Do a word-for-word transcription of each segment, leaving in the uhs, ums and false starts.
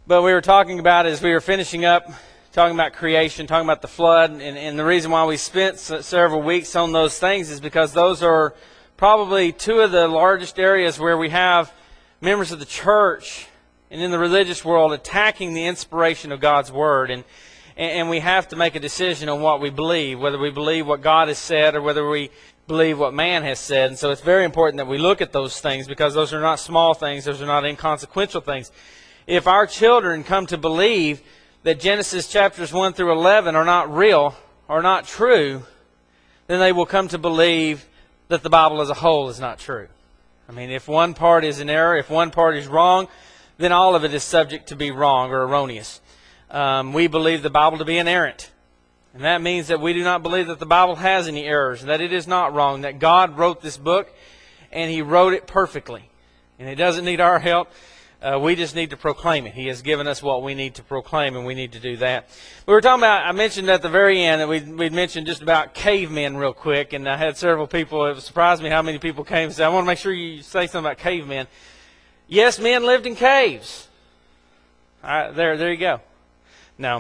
But we were talking about, as we were finishing up, talking about creation, talking about the flood, and, and the reason why we spent s- several weeks on those things is because those are probably two of the largest areas where we have members of the church and in the religious world attacking the inspiration of God's Word. And, and we have to make a decision on what we believe, whether we believe what God has said or whether we believe what man has said. And so it's very important that we look at those things, because those are not small things, those are not inconsequential things. If our children come to believe that Genesis chapters one through eleven are not real, are not true, then they will come to believe that the Bible as a whole is not true. I mean, if one part is in error, if one part is wrong, then all of it is subject to be wrong or erroneous. Um, we believe the Bible to be inerrant. And that means that we do not believe that the Bible has any errors, that it is not wrong, that God wrote this book and He wrote it perfectly. And it doesn't need our help. Uh, we just need to proclaim it. He has given us what we need to proclaim, and we need to do that. We were talking about, I mentioned at the very end that we'd, we'd mentioned just about cavemen real quick, and I had several people, it surprised me how many people came and said, I want to make sure you say something about cavemen. Yes, men lived in caves. All right, there, there you go. No.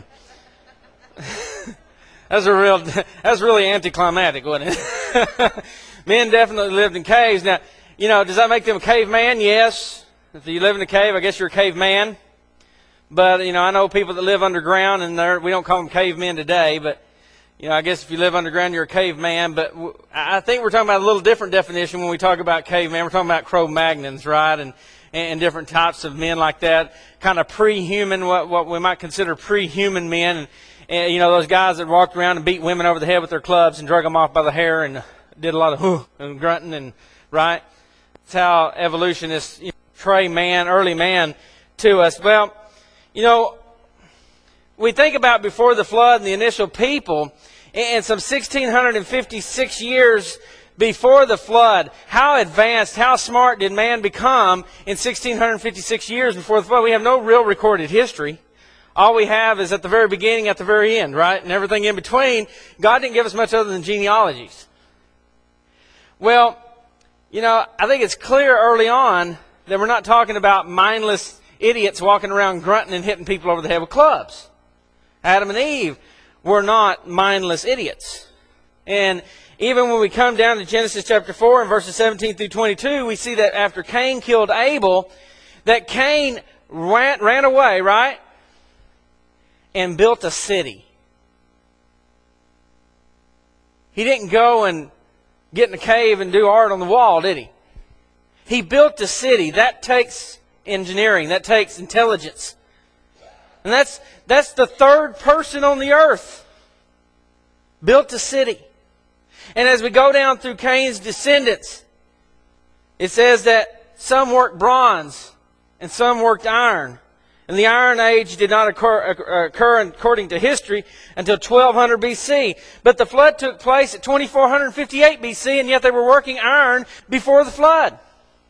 That's a real, that's really anticlimactic, wasn't it? Men definitely lived in caves. Now, you know, does that make them a caveman? Yes. If you live in a cave, I guess you're a caveman. But, you know, I know people that live underground, and they're, we don't call them cavemen today. But, you know, I guess if you live underground, you're a caveman. But w- I think we're talking about a little different definition when we talk about caveman. We're talking about Cro-Magnons, right? And, and different types of men like that. Kind of pre-human, what, what we might consider pre-human men. And, and, you know, those guys that walked around and beat women over the head with their clubs and drug them off by the hair and did a lot of whoo and grunting, and right? That's how evolutionists, you know, portray man, early man, to us. Well, you know, we think about before the flood and the initial people, and some one thousand six hundred fifty-six years before the flood, how advanced, how smart did man become in one thousand six hundred fifty-six years before the flood? We have no real recorded history. All we have is at the very beginning, at the very end, right? And everything in between. God didn't give us much other than genealogies. Well, you know, I think it's clear early on that we're not talking about mindless idiots walking around grunting and hitting people over the head with clubs. Adam and Eve were not mindless idiots. And even when we come down to Genesis chapter four and verses seventeen through twenty-two, we see that after Cain killed Abel, that Cain ran, ran away, right? And built a city. He didn't go and get in a cave and do art on the wall, did he? He built a city. That takes engineering. That takes intelligence. And that's that's the third person on the earth. Built a city. And as we go down through Cain's descendants, it says that some worked bronze and some worked iron. And the Iron Age did not occur, occur according to history until twelve hundred B C. But the flood took place at twenty-four fifty-eight B C, and yet they were working iron before the flood.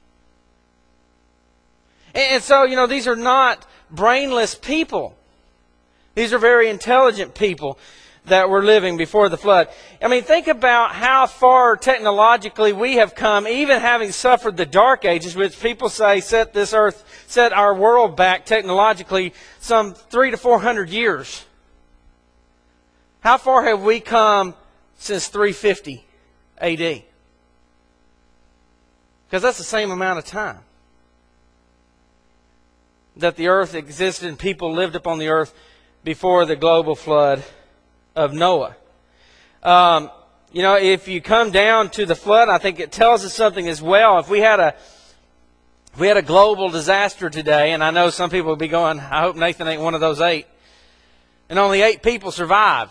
And so, you know, these are not brainless people. These are very intelligent people that were living before the flood. I mean, think about how far technologically we have come, even having suffered the Dark Ages, which people say set this earth, set our world back technologically some three to four hundred years. How far have we come since three fifty A D? Because that's the same amount of time that the earth existed and people lived upon the earth before the global flood of Noah. Um, you know, if you come down to the flood, I think it tells us something as well. If we had a if we had a global disaster today, and I know some people would be going, I hope Nathan ain't one of those eight, and only eight people survived,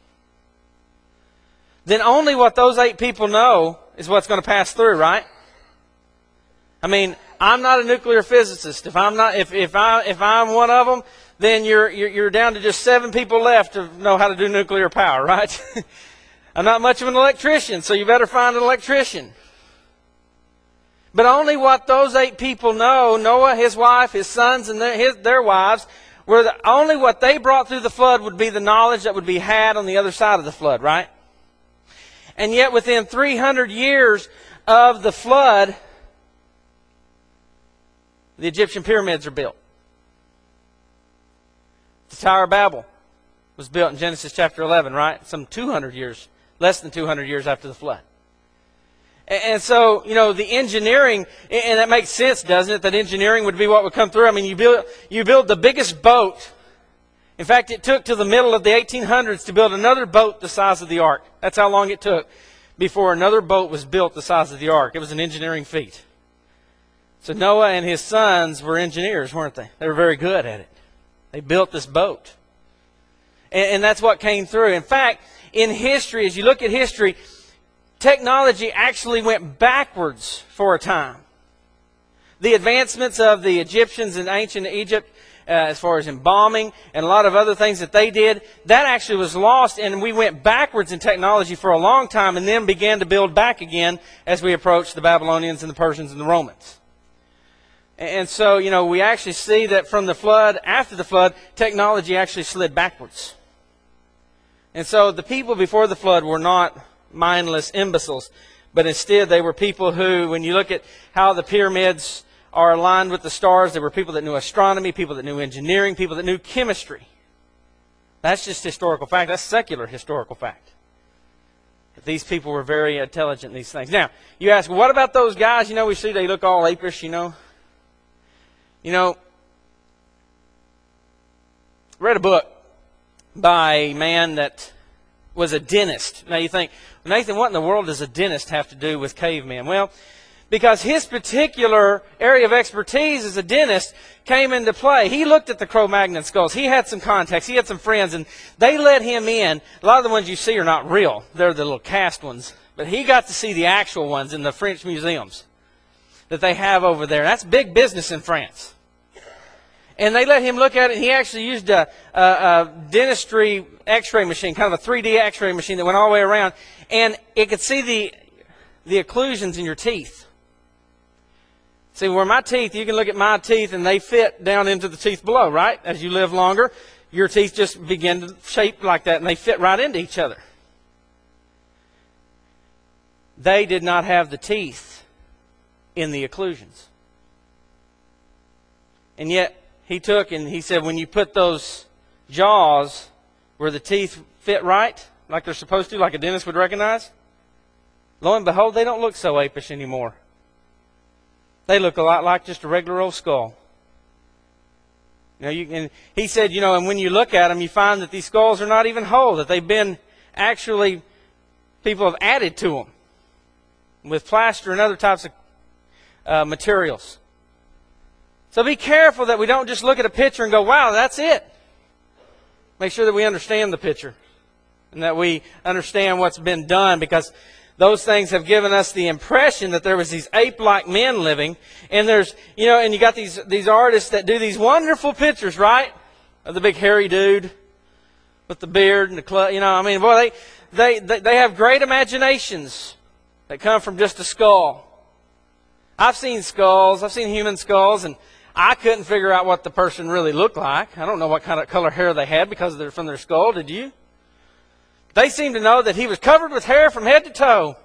then only what those eight people know is what's going to pass through, right? I mean, I'm not a nuclear physicist. If I'm not, if if I if I'm one of them, then you're you're, you're down to just seven people left to know how to do nuclear power, right? I'm not much of an electrician, so you better find an electrician. But only what those eight people know, Noah, his wife, his sons, and their, his, their wives, were the, only what they brought through the flood would be the knowledge that would be had on the other side of the flood, right? And yet within three hundred years of the flood, the Egyptian pyramids are built. The Tower of Babel was built in Genesis chapter eleven, right? Some two hundred years, less than two hundred years after the flood. And so, you know, the engineering, and that makes sense, doesn't it? That engineering would be what would come through. I mean, you build, you build the biggest boat. In fact, it took to the middle of the eighteen hundreds to build another boat the size of the ark. That's how long it took before another boat was built the size of the ark. It was an engineering feat. So Noah and his sons were engineers, weren't they? They were very good at it. They built this boat. And, and that's what came through. In fact, in history, as you look at history, technology actually went backwards for a time. The advancements of the Egyptians in ancient Egypt, uh, as far as embalming and a lot of other things that they did, that actually was lost, and we went backwards in technology for a long time and then began to build back again as we approached the Babylonians and the Persians and the Romans. And so, you know, we actually see that from the flood, after the flood, technology actually slid backwards. And so the people before the flood were not mindless imbeciles, but instead they were people who, when you look at how the pyramids are aligned with the stars, there were people that knew astronomy, people that knew engineering, people that knew chemistry. That's just historical fact. That's secular historical fact. But these people were very intelligent in these things. Now, you ask, well, what about those guys? You know, we see they look all apish, you know. You know, read a book by a man that was a dentist. Now you think, Nathan, what in the world does a dentist have to do with cavemen? Well, because his particular area of expertise as a dentist came into play. He looked at the Cro-Magnon skulls. He had some contacts. He had some friends, and they let him in. A lot of the ones you see are not real. They're the little cast ones. But he got to see the actual ones in the French museums that they have over there. That's big business in France. And they let him look at it, and he actually used a, a, a dentistry x-ray machine, kind of a three D x-ray machine that went all the way around, and it could see the, the occlusions in your teeth. See, where my teeth, you can look at my teeth, and they fit down into the teeth below, right? As you live longer, your teeth just begin to shape like that, and they fit right into each other. They did not have the teeth in the occlusions. And yet, he took and he said, when you put those jaws where the teeth fit right, like they're supposed to, like a dentist would recognize, lo and behold, they don't look so apish anymore. They look a lot like just a regular old skull. You know, you, and he said, you know, and when you look at them, you find that these skulls are not even whole, that they've been actually, people have added to them with plaster and other types of uh, materials. So be careful that we don't just look at a picture and go, wow, that's it. Make sure that we understand the picture and that we understand what's been done, because those things have given us the impression that there was these ape-like men living. And there's, you know, and you got these, these artists that do these wonderful pictures, right? Of the big hairy dude with the beard and the club. You know, I mean, boy, they, they, they, they have great imaginations that come from just a skull. I've seen skulls. I've seen human skulls, and I couldn't figure out what the person really looked like. I don't know what kind of color hair they had because they're from their skull. Did you? They seemed to know that he was covered with hair from head to toe.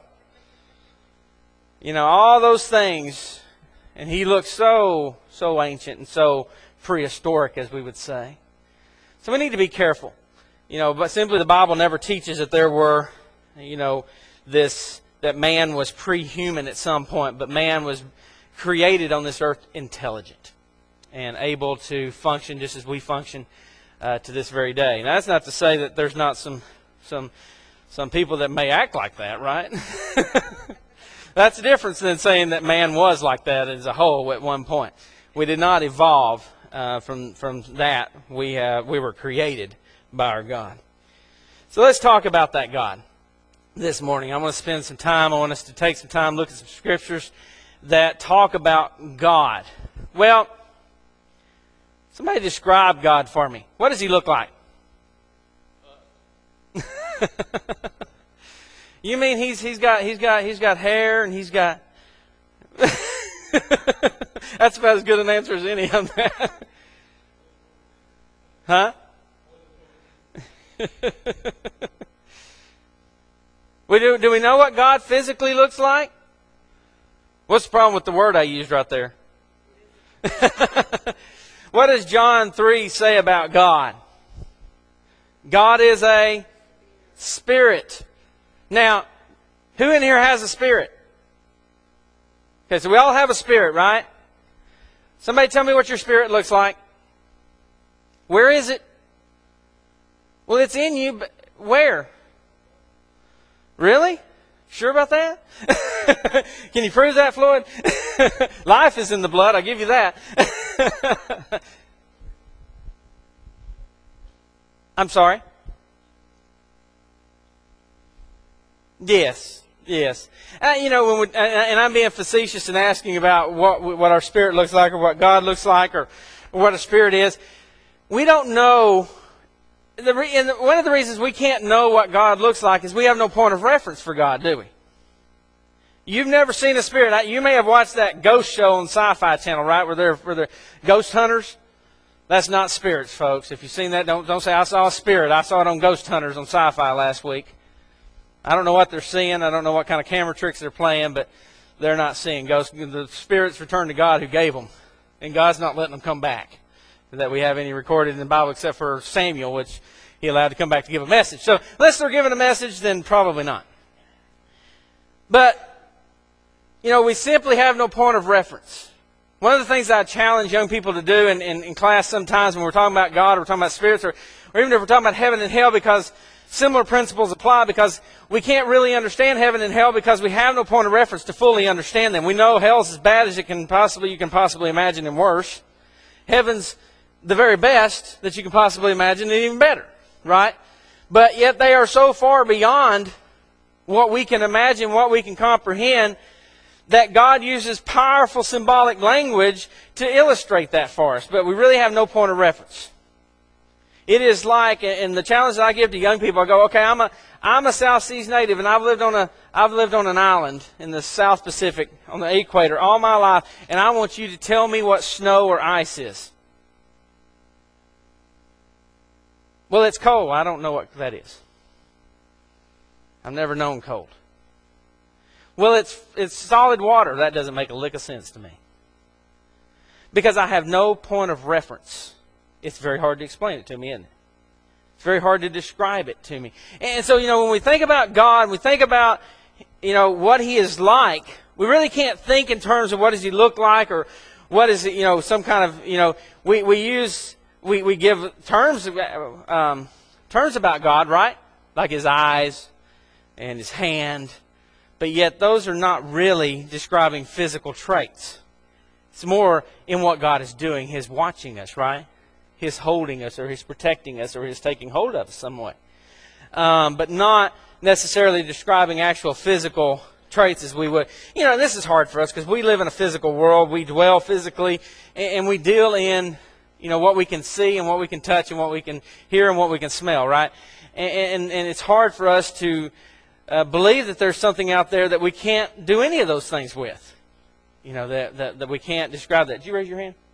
You know, all those things. And he looked so, so ancient and so prehistoric, as we would say. So we need to be careful. You know, but simply the Bible never teaches that there were, you know, this, that man was pre-human at some point, but man was created on this earth intelligent and able to function just as we function uh, to this very day. Now, that's not to say that there's not some some some people that may act like that, right? That's the difference than saying that man was like that as a whole at one point. We did not evolve uh, from from that. We uh, we were created by our God. So let's talk about that God this morning. I want to spend some time. I want us to take some time, look at some scriptures that talk about God. Well, somebody describe God for me. What does he look like? You mean he's he's got he's got he's got hair and he's got That's about as good an answer as any on that. Huh? we do do we know what God physically looks like? What's the problem with the word I used right there? What does John three say about God? God is a spirit. Now, who in here has a spirit? Okay, so we all have a spirit, right? Somebody tell me what your spirit looks like. Where is it? Well, it's in you, but where? Really? Sure about that? Can you prove that, Floyd? Life is in the blood, I'll give you that. I'm sorry? Yes, yes. Uh, you know, when we, and I'm being facetious and asking about what what our spirit looks like, or what God looks like, or, or what a spirit is. We don't know. The, and one of the reasons we can't know what God looks like is we have no point of reference for God, do we? You've never seen a spirit. You may have watched that ghost show on Sci-Fi Channel, right, where they're, where they're ghost hunters. That's not spirits, folks. If you've seen that, don't, don't say, I saw a spirit. I saw it on Ghost Hunters on Sci-Fi last week. I don't know what they're seeing. I don't know what kind of camera tricks they're playing, but they're not seeing ghosts. The spirits return to God who gave them, and God's not letting them come back. That we have any recorded in the Bible except for Samuel, which he allowed to come back to give a message. So unless they're giving a message, then probably not. But, you know, we simply have no point of reference. One of the things I challenge young people to do in, in, in class sometimes when we're talking about God, or we're talking about spirits, or, or even if we're talking about heaven and hell, because similar principles apply, because we can't really understand heaven and hell because we have no point of reference to fully understand them. We know hell's as bad as it can possibly, you can possibly imagine, and worse. Heaven's the very best that you can possibly imagine, and even better, right? But yet they are so far beyond what we can imagine, what we can comprehend, that God uses powerful symbolic language to illustrate that for us. But we really have no point of reference. It is like, and the challenge that I give to young people, I go, okay, I'm a I'm a South Seas native, and I've lived on a I've lived on an island in the South Pacific on the equator all my life, and I want you to tell me what snow or ice is. Well, it's cold. I don't know what that is. I've never known cold. Well, it's it's solid water. That doesn't make a lick of sense to me. Because I have no point of reference. It's very hard to explain it to me, isn't it? It's very hard to describe it to me. And so, you know, when we think about God, we think about, you know, what He is like, we really can't think in terms of what does He look like, or what is it, you know, some kind of, you know, we, we use, we, we give terms, um, terms about God, right? Like His eyes and His hand. But yet those are not really describing physical traits. It's more in what God is doing. His watching us, right? His holding us, or His protecting us, or His taking hold of us some way. Um, but not necessarily describing actual physical traits as we would. You know, this is hard for us because we live in a physical world. We dwell physically, and, and we deal in, you know, what we can see and what we can touch and what we can hear and what we can smell, right? And, and, and it's hard for us to uh, believe that there's something out there that we can't do any of those things with. You know, that, that, that we can't describe that. Did you raise your hand?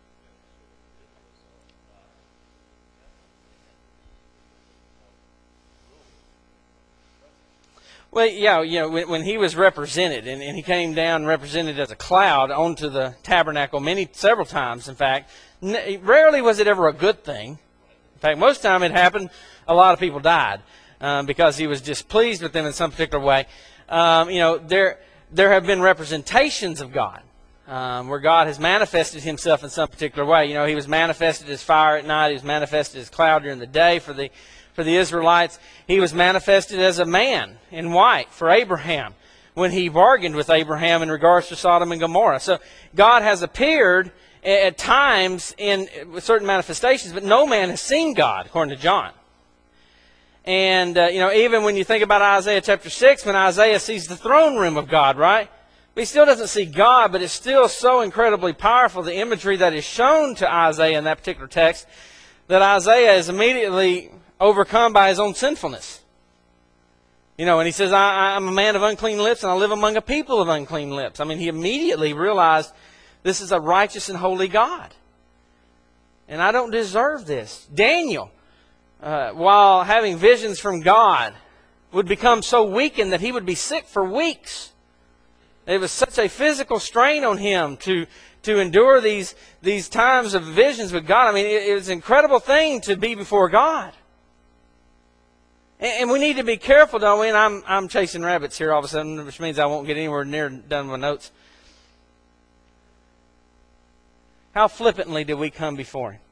Well, yeah, you know, when, when He was represented, and, and He came down represented as a cloud onto the tabernacle many, several times, in fact, n- rarely was it ever a good thing. In fact, most of the time it happened, a lot of people died um, because He was displeased with them in some particular way. Um, you know, there there have been representations of God um, where God has manifested Himself in some particular way. You know, He was manifested as fire at night. He was manifested as cloud during the day for the For the Israelites. He was manifested as a man in white for Abraham when he bargained with Abraham in regards to Sodom and Gomorrah. So God has appeared at times in certain manifestations, but no man has seen God, according to John. And, uh, you know, even when you think about Isaiah chapter six, when Isaiah sees the throne room of God, right? But he still doesn't see God, but it's still so incredibly powerful, the imagery that is shown to Isaiah in that particular text, that Isaiah is immediately overcome by his own sinfulness. You know, and he says, I, I'm a man of unclean lips, and I live among a people of unclean lips. I mean, he immediately realized this is a righteous and holy God. And I don't deserve this. Daniel, uh, while having visions from God, would become so weakened that he would be sick for weeks. It was such a physical strain on him to to endure these, these times of visions with God. I mean, it, it was an incredible thing to be before God. And we need to be careful, don't we? And I'm, I'm chasing rabbits here all of a sudden, which means I won't get anywhere near done with my notes. How flippantly do we come before Him?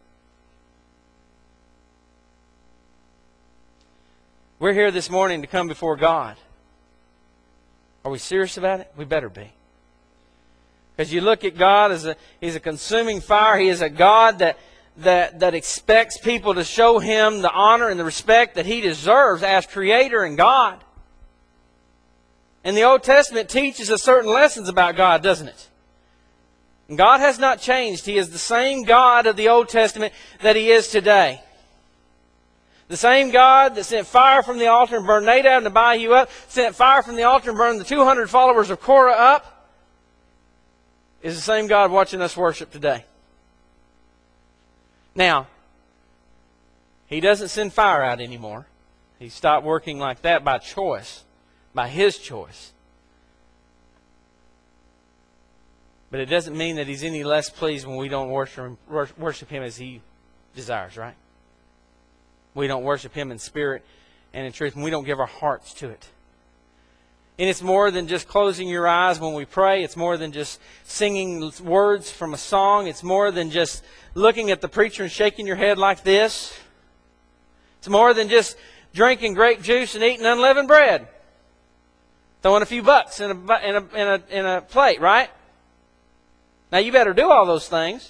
We're here this morning to come before God. Are we serious about it? We better be. Because you look at God as a He's a consuming fire. He is a God that That, that expects people to show Him the honor and the respect that He deserves as Creator and God. And the Old Testament teaches us certain lessons about God, doesn't it? And God has not changed. He is the same God of the Old Testament that He is today. The same God that sent fire from the altar and burned Nadab and Abihu up, sent fire from the altar and burned the two hundred followers of Korah up, is the same God watching us worship today. Now, He doesn't send fire out anymore. He stopped working like that by choice, by His choice. But it doesn't mean that He's any less pleased when we don't worship Him, worship Him as He desires, right? We don't worship Him in spirit and in truth, and we don't give our hearts to it. And it's more than just closing your eyes when we pray. It's more than just singing words from a song. It's more than just looking at the preacher and shaking your head like this. It's more than just drinking grape juice and eating unleavened bread. Throwing a few bucks in a, in a, in a, in a plate, right? Now you better do all those things.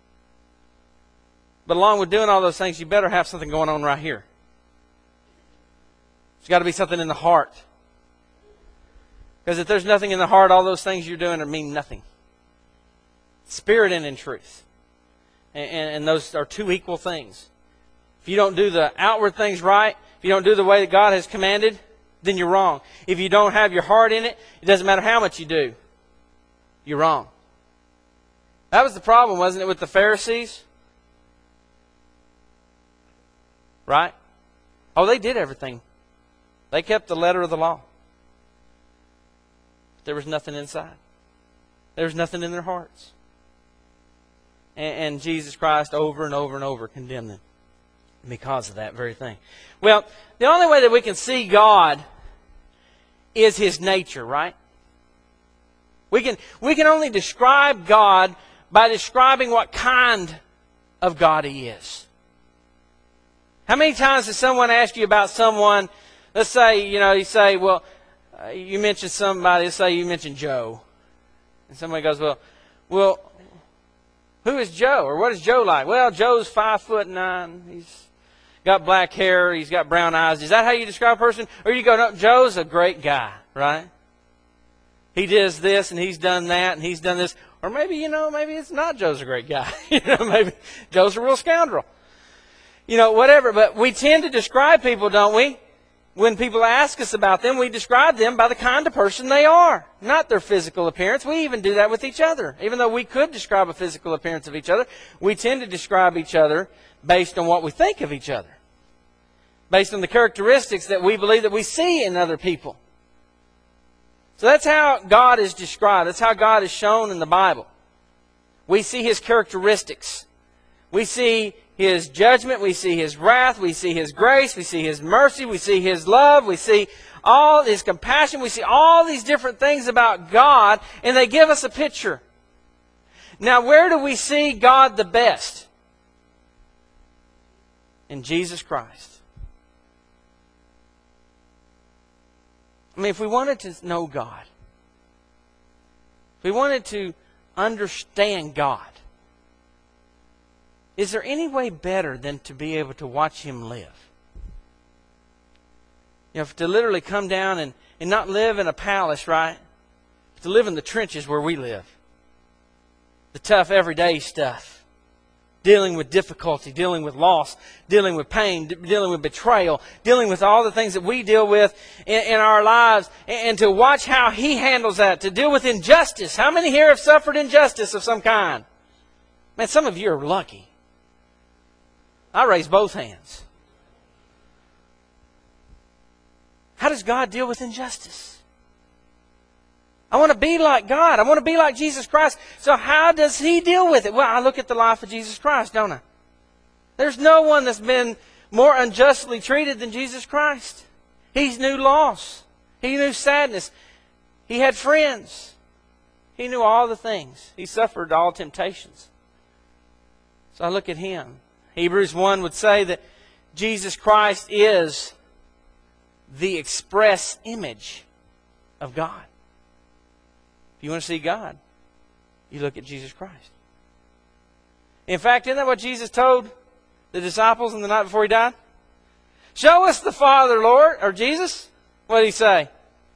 But along with doing all those things, you better have something going on right here. There's got to be something in the heart. Because if there's nothing in the heart, all those things you're doing mean nothing. Spirit and in truth. And, and, and those are two equal things. If you don't do the outward things right, if you don't do the way that God has commanded, then you're wrong. If you don't have your heart in it, it doesn't matter how much you do. You're wrong. That was the problem, wasn't it, with the Pharisees? Right? Oh, they did everything. They kept the letter of the law. There was nothing inside. There was nothing in their hearts. And, and Jesus Christ over and over and over condemned them because of that very thing. Well, the only way that we can see God is His nature, right? We can, we can only describe God by describing what kind of God He is. How many times has someone asked you about someone, let's say, you know, you say, well, Uh, you mention somebody, let's say you mention Joe. And somebody goes, well, well, who is Joe? Or what is Joe like? Well, Joe's five foot nine. He's got black hair. He's got brown eyes. Is that how you describe a person? Or you go, no, Joe's a great guy, right? He does this and he's done that and he's done this. Or maybe, you know, maybe it's not Joe's a great guy. you know, maybe Joe's a real scoundrel. You know, whatever. But we tend to describe people, don't we? When people ask us about them, we describe them by the kind of person they are, not their physical appearance. We even do that with each other. Even though we could describe a physical appearance of each other, we tend to describe each other based on what we think of each other, based on the characteristics that we believe that we see in other people. So that's how God is described. That's how God is shown in the Bible. We see His characteristics. We see His judgment, we see His wrath, we see His grace, we see His mercy, we see His love, we see all His compassion, we see all these different things about God, and they give us a picture. Now, where do we see God the best? In Jesus Christ. I mean, if we wanted to know God, if we wanted to understand God, is there any way better than to be able to watch Him live? You know, to literally come down and, and not live in a palace, right? But to live in the trenches where we live. The tough everyday stuff. Dealing with difficulty, dealing with loss, dealing with pain, dealing with betrayal, dealing with all the things that we deal with in, in our lives. And, and to watch how He handles that. To deal with injustice. How many here have suffered injustice of some kind? Man, some of you are lucky. I raise both hands. How does God deal with injustice? I want to be like God. I want to be like Jesus Christ. So how does He deal with it? Well, I look at the life of Jesus Christ, don't I? There's no one that's been more unjustly treated than Jesus Christ. He knew loss. He knew sadness. He had friends. He knew all the things. He suffered all temptations. So I look at Him. Hebrews one would say that Jesus Christ is the express image of God. If you want to see God, you look at Jesus Christ. In fact, isn't that what Jesus told the disciples on the night before He died? Show us the Father, Lord, or Jesus. What did He say?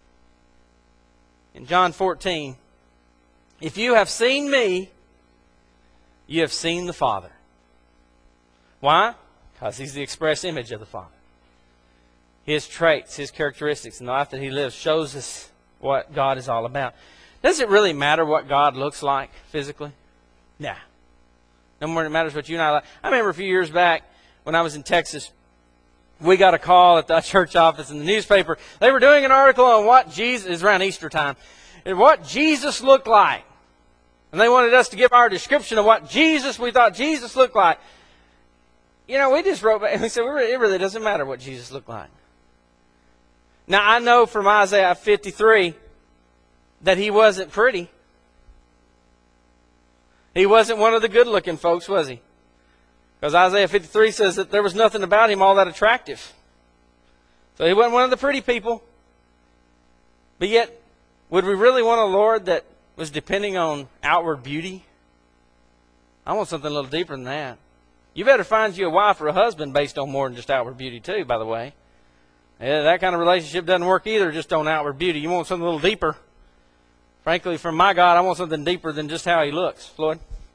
In John fourteen, if you have seen me, you have seen the Father. Why? Because He's the express image of the Father. His traits, His characteristics, and the life that He lives shows us what God is all about. Does it really matter what God looks like physically? Nah. No more than it matters what you and I like. I remember a few years back when I was in Texas, we got a call at the church office in the newspaper. They were doing an article on what Jesus, it was around Easter time, and what Jesus looked like. And they wanted us to give our description of what Jesus, we thought Jesus looked like. You know, we just wrote back and we said, it really doesn't matter what Jesus looked like. Now, I know from Isaiah fifty-three that He wasn't pretty. He wasn't one of the good-looking folks, was He? Because Isaiah fifty-three says that there was nothing about Him all that attractive. So He wasn't one of the pretty people. But yet, would we really want a Lord that was depending on outward beauty? I want something a little deeper than that. You better find you a wife or a husband based on more than just outward beauty too, by the way. Yeah, that kind of relationship doesn't work either just on outward beauty. You want something a little deeper. Frankly, from my God, I want something deeper than just how He looks. Floyd?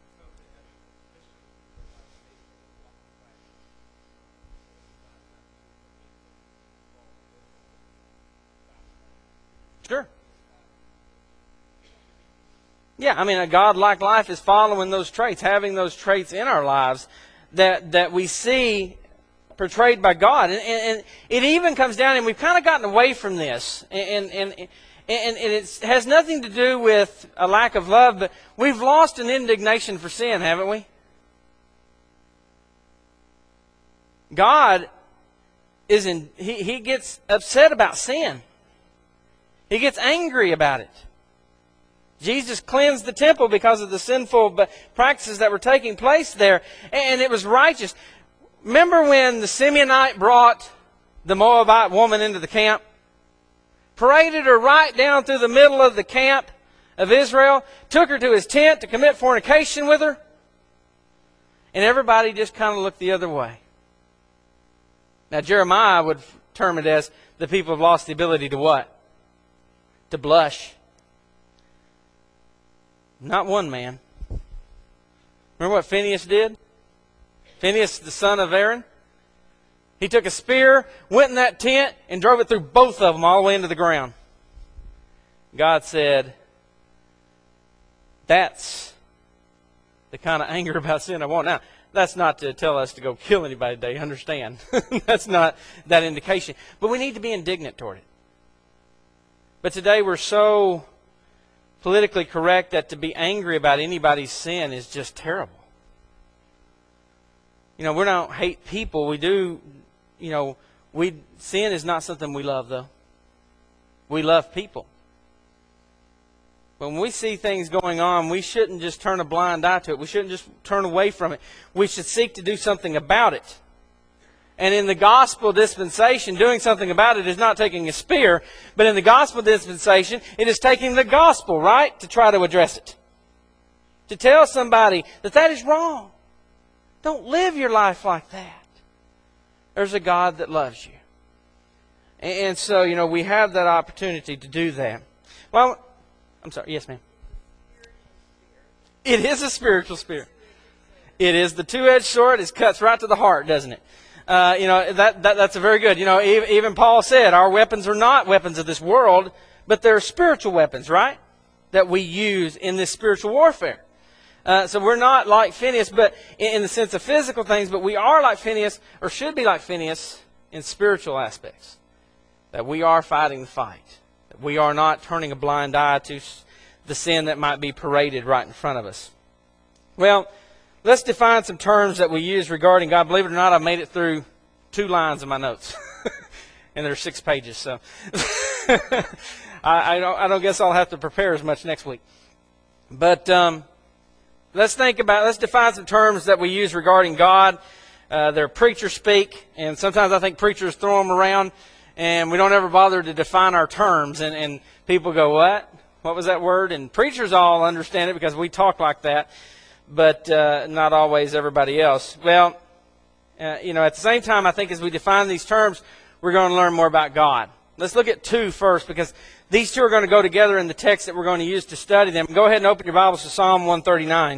Sure. Yeah, I mean, a God-like life is following those traits, having those traits in our lives that, that we see portrayed by God. And, and, and it even comes down, and we've kind of gotten away from this, and, and, and, and it has nothing to do with a lack of love, but we've lost an indignation for sin, haven't we? God is in, he, he gets upset about sin. He gets angry about it. Jesus cleansed the temple because of the sinful practices that were taking place there, and it was righteous. Remember when the Simeonite brought the Moabite woman into the camp? Paraded her right down through the middle of the camp of Israel, took her to his tent to commit fornication with her, and everybody just kind of looked the other way. Now Jeremiah would term it as the people have lost the ability to what? To blush. Not one man. Remember what Phinehas did? Phinehas, the son of Aaron? He took a spear, went in that tent, and drove it through both of them all the way into the ground. God said, that's the kind of anger about sin I want. Now, that's not to tell us to go kill anybody today, understand? That's not that indication. But we need to be indignant toward it. But today we're so politically correct that to be angry about anybody's sin is just terrible. You know, we don't hate people. We do, you know, we sin is not something we love, though. We love people. When we see things going on, we shouldn't just turn a blind eye to it. We shouldn't just turn away from it. We should seek to do something about it. And in the gospel dispensation, doing something about it is not taking a spear, but in the gospel dispensation, it is taking the gospel, right, to try to address it. To tell somebody that that is wrong. Don't live your life like that. There's a God that loves you. And so, you know, we have that opportunity to do that. Well, I'm sorry. Yes, ma'am. It is a spiritual spear. It is the two-edged sword. It cuts right to the heart, doesn't it? Uh, you know, that, that that's a very good. You know, even, even Paul said, our weapons are not weapons of this world, but they're spiritual weapons, right? That we use in this spiritual warfare. Uh, so we're not like Phinehas, but in, in the sense of physical things, but we are like Phinehas, or should be like Phinehas, in spiritual aspects. That we are fighting the fight. That we are not turning a blind eye to the sin that might be paraded right in front of us. Well, let's define some terms that we use regarding God. Believe it or not, I've made it through two lines of my notes. and there's six pages. So I, I don't I don't guess I'll have to prepare as much next week. But um, let's think about let's define some terms that we use regarding God. Uh, they're preacher speak, and sometimes I think preachers throw them around, and we don't ever bother to define our terms. And, and people go, "What? What was that word?" And preachers all understand it because we talk like that, but uh, not always everybody else. Well, uh, you know, at the same time, I think as we define these terms, we're going to learn more about God. Let's look at two first, because these two are going to go together in the text that we're going to use to study them. Go ahead and open your Bibles to Psalm one thirty-nine.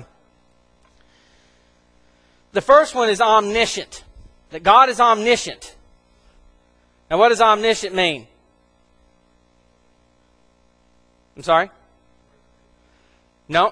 The first one is omniscient, that God is omniscient. Now, what does omniscient mean? I'm sorry? No.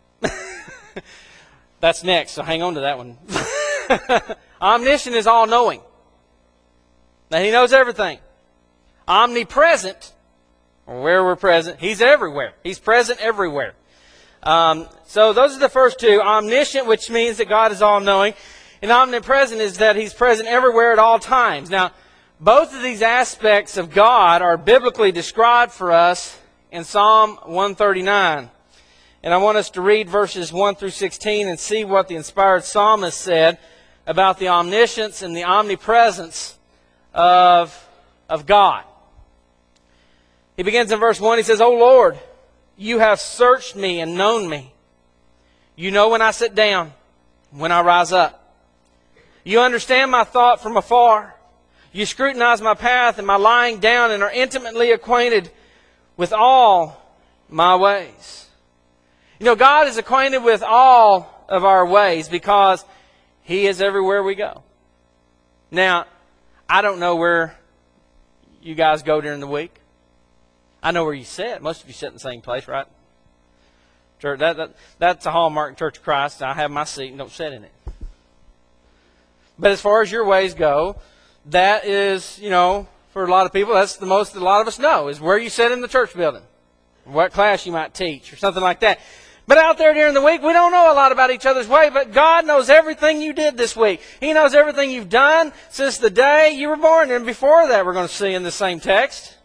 That's next, so hang on to that one. Omniscient is all-knowing. Now, He knows everything. Omnipresent, where we're present, He's everywhere. He's present everywhere. Um, so those are the first two. Omniscient, which means that God is all-knowing. And omnipresent is that He's present everywhere at all times. Now, both of these aspects of God are biblically described for us in Psalm one thirty-nine. And I want us to read verses one through sixteen and see what the inspired psalmist said about the omniscience and the omnipresence of, of God. He begins in verse one. He says, "O Lord, You have searched me and known me. You know when I sit down, when I rise up. You understand my thought from afar. You scrutinize my path and my lying down and are intimately acquainted with all my ways." You know, God is acquainted with all of our ways because He is everywhere we go. Now, I don't know where you guys go during the week. I know where you sit. Most of you sit in the same place, right? Church, that, that, that's a hallmark in Church of Christ. I have my seat and don't sit in it. But as far as your ways go, that is, you know, for a lot of people, that's the most that a lot of us know, is where you sit in the church building, what class you might teach, or something like that. But out there during the week, we don't know a lot about each other's way, but God knows everything you did this week. He knows everything you've done since the day you were born. And before that, we're going to see in the same text.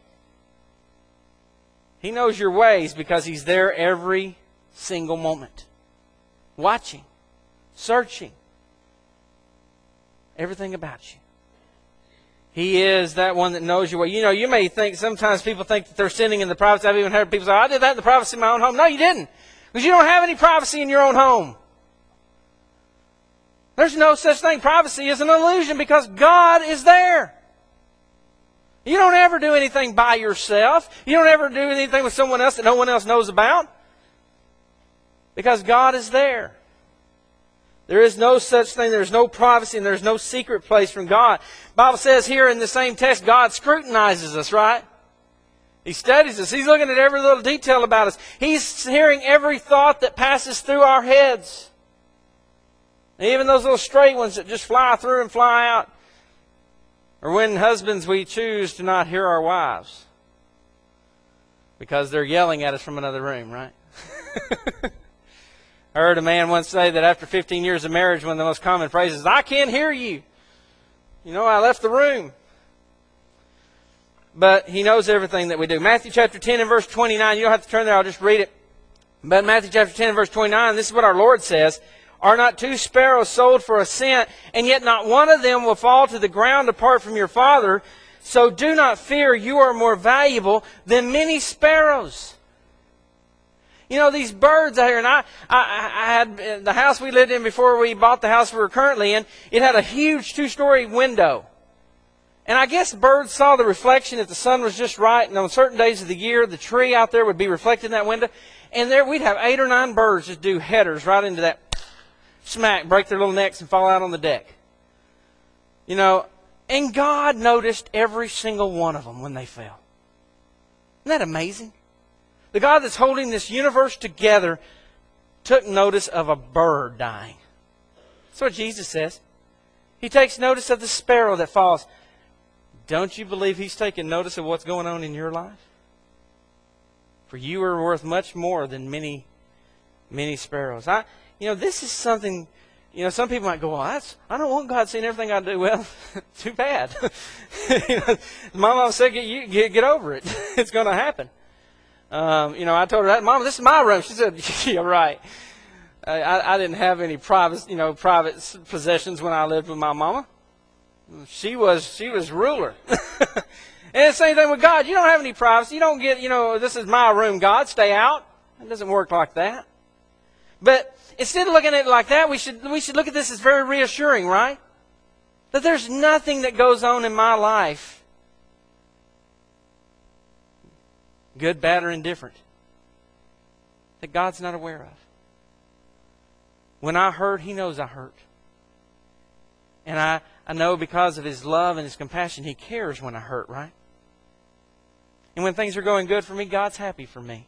He knows your ways because He's there every single moment. Watching, searching, everything about you. He is that one that knows your way. You know, you may think, sometimes people think that they're sinning in the privacy. I've even heard people say, "I did that in the privacy of my own home." No, you didn't. Because you don't have any privacy in your own home. There's no such thing. Privacy is an illusion because God is there. You don't ever do anything by yourself. You don't ever do anything with someone else that no one else knows about. Because God is there. There is no such thing. There's no privacy and there's no secret place from God. The Bible says here in the same text, God scrutinizes us, right? He studies us. He's looking at every little detail about us. He's hearing every thought that passes through our heads. Even those little stray ones that just fly through and fly out. Or when husbands, we choose to not hear our wives because they're yelling at us from another room, right? I heard a man once say that after fifteen years of marriage, one of the most common phrases is, "I can't hear you. You know, I left the room." But He knows everything that we do. Matthew chapter ten and verse twenty-nine, you don't have to turn there, I'll just read it. But Matthew chapter ten and verse twenty-nine, this is what our Lord says. "Are not two sparrows sold for a cent, and yet not one of them will fall to the ground apart from your Father? So do not fear, you are more valuable than many sparrows." You know, these birds out here, and I, I, I had the house we lived in before we bought the house we're currently in, it had a huge two-story window. And I guess birds saw the reflection if the sun was just right, and on certain days of the year, the tree out there would be reflected in that window. And there we'd have eight or nine birds just do headers right into that smack, break their little necks and fall out on the deck. You know, and God noticed every single one of them when they fell. Isn't that amazing? The God that's holding this universe together took notice of a bird dying. That's what Jesus says. He takes notice of the sparrow that falls. Don't you believe He's taking notice of what's going on in your life? For you are worth much more than many, many sparrows. I, you know, this is something you know, some people might go, well, that's, I don't want God seeing everything I do. Well, too bad. You know, my mom said, get, you, get, get over it. It's going to happen. Um, you know, I told her that, Mom, this is my room. She said, you're right. I, I, I didn't have any private, you know, private possessions when I lived with my mama. She was, she was ruler. And the same thing with God. You don't have any privacy. You don't get, you know, this is my room, God, stay out. It doesn't work like that. But instead of looking at it like that, we should, we should look at this as very reassuring, right? That there's nothing that goes on in my life, good, bad, or indifferent, that God's not aware of. When I hurt, He knows I hurt. And I, I know because of His love and His compassion, He cares when I hurt, right? And when things are going good for me, God's happy for me.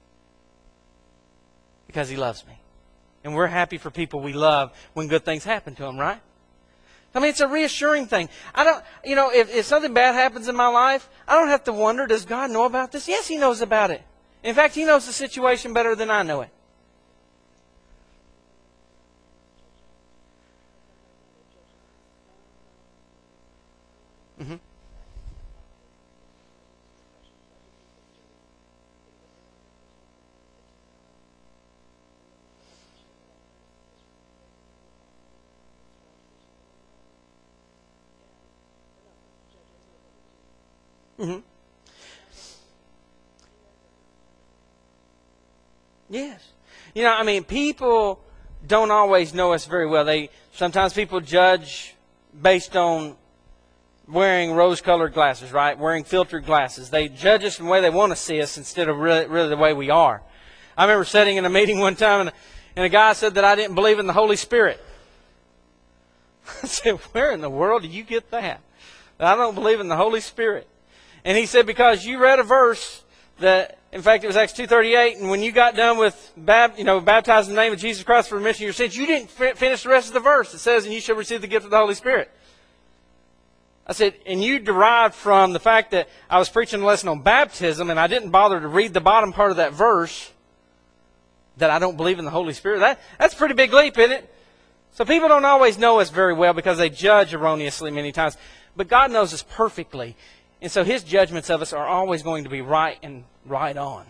Because He loves me. And we're happy for people we love when good things happen to them, right? I mean, it's a reassuring thing. I don't, you know, if, if something bad happens in my life, I don't have to wonder, does God know about this? Yes, He knows about it. In fact, He knows the situation better than I know it. Mm-hmm. Mm-hmm. Yes. You know, I mean, people don't always know us very well. They sometimes people judge based on wearing rose-colored glasses, right? Wearing filtered glasses. They judge us from the way they want to see us instead of really, really the way we are. I remember sitting in a meeting one time, and, and a guy said that I didn't believe in the Holy Spirit. I said, where in the world do you get that? I don't believe in the Holy Spirit. And he said, because you read a verse that, in fact, it was Acts two thirty-eight, and when you got done with bab, you know, baptized in the name of Jesus Christ for remission of your sins, you didn't f- finish the rest of the verse. It says, and you shall receive the gift of the Holy Spirit. I said, and you derived from the fact that I was preaching a lesson on baptism, and I didn't bother to read the bottom part of that verse, that I don't believe in the Holy Spirit. That, that's a pretty big leap, isn't it? So people don't always know us very well because they judge erroneously many times. But God knows us perfectly. And so His judgments of us are always going to be right and right on.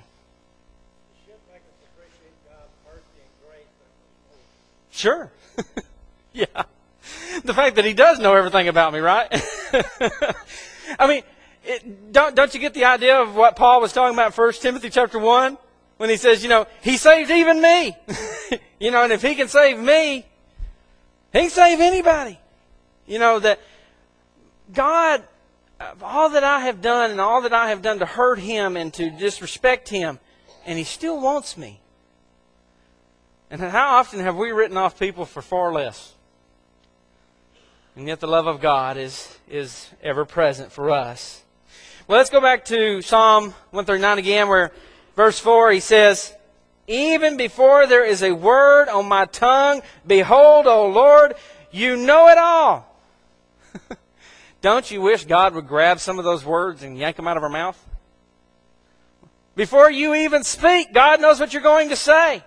Sure. Yeah. The fact that He does know everything about me, right? I mean, it, don't, don't you get the idea of what Paul was talking about in First Timothy chapter one? When he says, you know, He saved even me. You know, and if He can save me, He can save anybody. You know, that God, all that I have done and all that I have done to hurt Him and to disrespect Him, and He still wants me. And how often have we written off people for far less? And yet the love of God is, is ever present for us. Well, let's go back to Psalm one thirty-nine again, where verse four, he says, even before there is a word on my tongue, behold, O Lord, you know it all. Don't you wish God would grab some of those words and yank them out of our mouth? Before you even speak, God knows what you're going to say.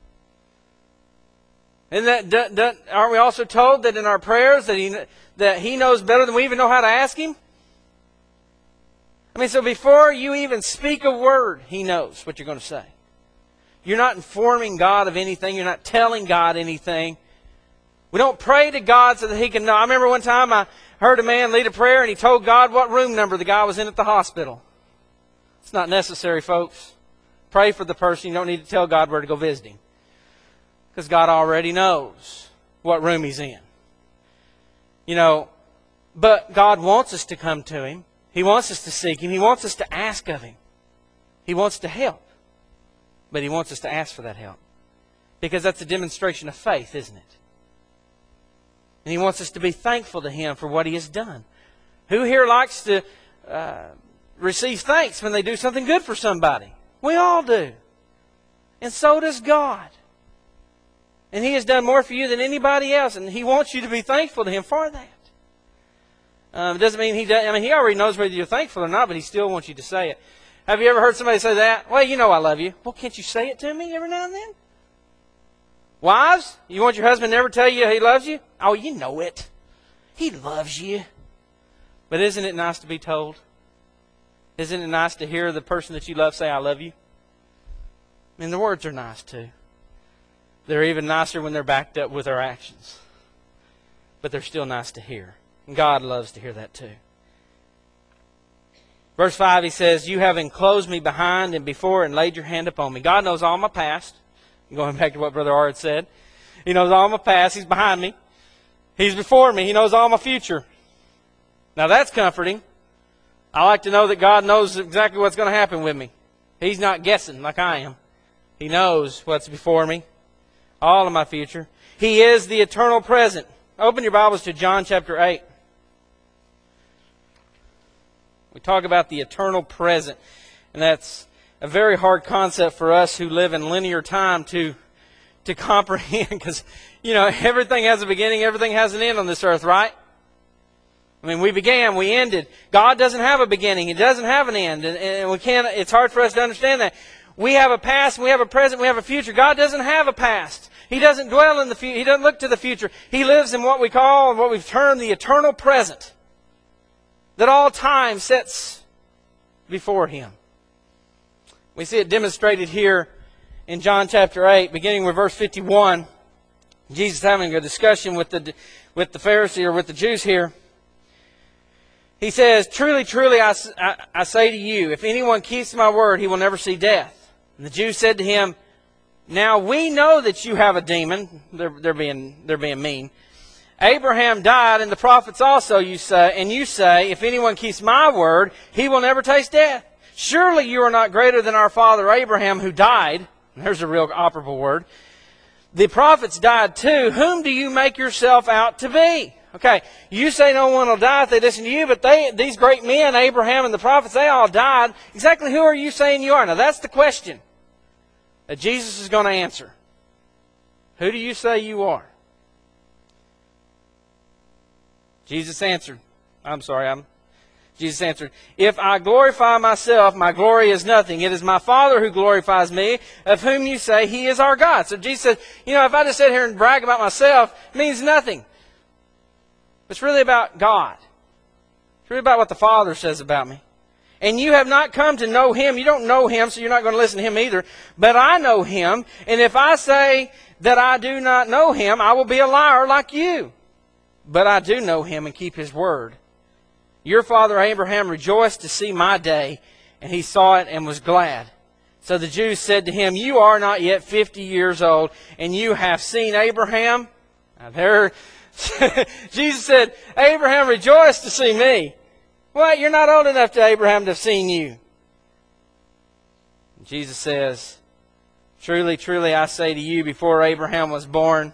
And that, that, that aren't we also told that in our prayers that he, that He knows better than we even know how to ask Him? I mean, so before you even speak a word, He knows what you're going to say. You're not informing God of anything. You're not telling God anything. We don't pray to God so that He can know. I remember one time I heard a man lead a prayer and he told God what room number the guy was in at the hospital. It's not necessary, folks. Pray for the person. You don't need to tell God where to go visit him. Because God already knows what room he's in. You know, but God wants us to come to Him. He wants us to seek Him. He wants us to ask of Him. He wants to help. But He wants us to ask for that help. Because that's a demonstration of faith, isn't it? And He wants us to be thankful to Him for what He has done. Who here likes to uh, receive thanks when they do something good for somebody? We all do. And so does God. And He has done more for you than anybody else. And He wants you to be thankful to Him for that. Um, it doesn't mean He does, I mean, He already knows whether you're thankful or not, but He still wants you to say it. Have you ever heard somebody say that? Well, you know I love you. Well, can't you say it to me every now and then? Wives, you want your husband to never tell you he loves you? Oh, you know it. He loves you. But isn't it nice to be told? Isn't it nice to hear the person that you love say, I love you? I mean, the words are nice too. They're even nicer when they're backed up with our actions. But they're still nice to hear. And God loves to hear that too. Verse five, he says, you have enclosed me behind and before and laid your hand upon me. God knows all my past. Going back to what Brother Art said. He knows all my past. He's behind me. He's before me. He knows all my future. Now that's comforting. I like to know that God knows exactly what's going to happen with me. He's not guessing like I am. He knows what's before me. All of my future. He is the eternal present. Open your Bibles to John chapter eight. We talk about the eternal present. And that's a very hard concept for us who live in linear time to, to comprehend. Because, you know, everything has a beginning, everything has an end on this earth, right? I mean, we began, we ended. God doesn't have a beginning. He doesn't have an end. And, and we can't, it's hard for us to understand that. We have a past, we have a present, we have a future. God doesn't have a past. He doesn't dwell in the future. He doesn't look to the future. He lives in what we call, what we've termed the eternal present. That all time sits before Him. We see it demonstrated here in John chapter eight, beginning with verse fifty-one. Jesus having a discussion with the, with the Pharisee or with the Jews here. He says, truly, truly, I, I, I say to you, if anyone keeps my word, he will never see death. And the Jews said to him, now we know that you have a demon. They're, they're, being, they're being mean. Abraham died, and the prophets also, you say, and you say, if anyone keeps my word, he will never taste death. Surely you are not greater than our father Abraham, who died. There's a real operable word. The prophets died too. Whom do you make yourself out to be? Okay, you say no one will die if they listen to you, but they, these great men, Abraham and the prophets, they all died. Exactly who are you saying you are? Now that's the question that Jesus is going to answer. Who do you say you are? Jesus answered. I'm sorry, I'm... Jesus answered, if I glorify myself, my glory is nothing. It is my Father who glorifies me, of whom you say He is our God. So Jesus said, you know, if I just sit here and brag about myself, it means nothing. It's really about God. It's really about what the Father says about me. And you have not come to know Him. You don't know Him, so you're not going to listen to Him either. But I know Him, and if I say that I do not know Him, I will be a liar like you. But I do know Him and keep His word. Your father Abraham rejoiced to see my day, and he saw it and was glad. So the Jews said to him, you are not yet fifty years old, and you have seen Abraham? Now there, Jesus said, Abraham rejoiced to see me. Well, you're not old enough to Abraham to have seen you. And Jesus says, truly, truly, I say to you, before Abraham was born,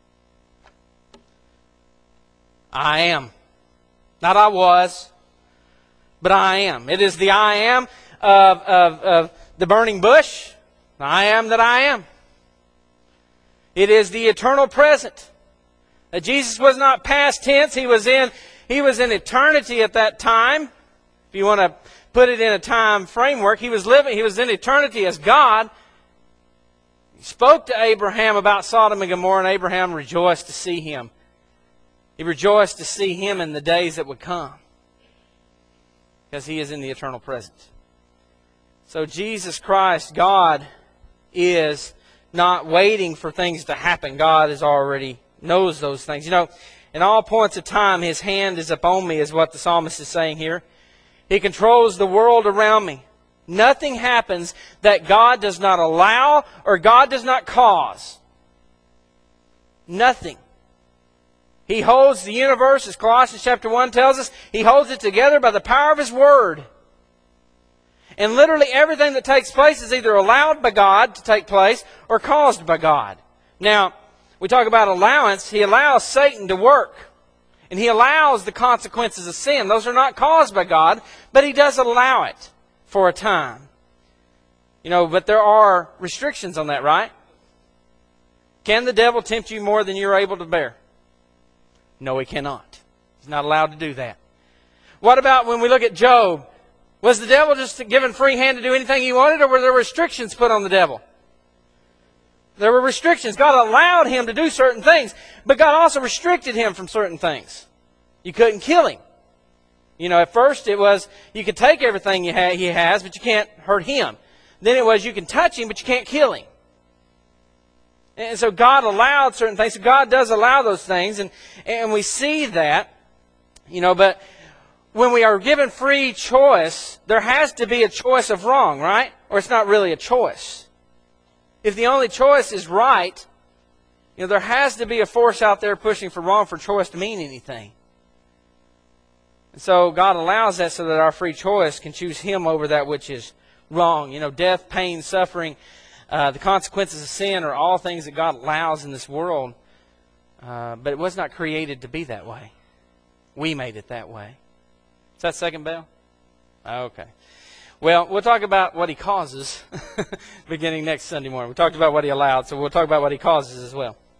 I am. Not I was, but I am. It is the I am of, of, of the burning bush. I am that I am. It is the eternal present. That Jesus was not past tense. He was in, he was in eternity at that time. If you want to put it in a time framework, he was living, he was in eternity as God. He spoke to Abraham about Sodom and Gomorrah, and Abraham rejoiced to see him. He rejoiced to see Him in the days that would come. Because He is in the eternal present. So Jesus Christ, God, is not waiting for things to happen. God is already knows those things. You know, in all points of time, His hand is upon me, is what the psalmist is saying here. He controls the world around me. Nothing happens that God does not allow or God does not cause. Nothing. He holds the universe, as Colossians chapter one tells us. He holds it together by the power of His Word. And literally everything that takes place is either allowed by God to take place or caused by God. Now, we talk about allowance. He allows Satan to work. And He allows the consequences of sin. Those are not caused by God, but He does allow it for a time. You know, but there are restrictions on that, right? Can the devil tempt you more than you're able to bear? No, he cannot. He's not allowed to do that. What about when we look at Job? Was the devil just given free hand to do anything he wanted, or were there restrictions put on the devil? There were restrictions. God allowed him to do certain things, but God also restricted him from certain things. You couldn't kill him. You know, at first it was, you can take everything you ha- he has, but you can't hurt him. Then it was, you can touch him, but you can't kill him. And so God allowed certain things. So God does allow those things, and, and we see that, you know, but when we are given free choice, there has to be a choice of wrong, right? Or it's not really a choice. If the only choice is right, you know, there has to be a force out there pushing for wrong for choice to mean anything. And so God allows that so that our free choice can choose Him over that which is wrong. You know, death, pain, suffering, uh, the consequences of sin are all things that God allows in this world. Uh, but it was not created to be that way. We made it that way. Is that second bell? Okay. Well, we'll talk about what He causes beginning next Sunday morning. We talked about what He allowed, so we'll talk about what He causes as well.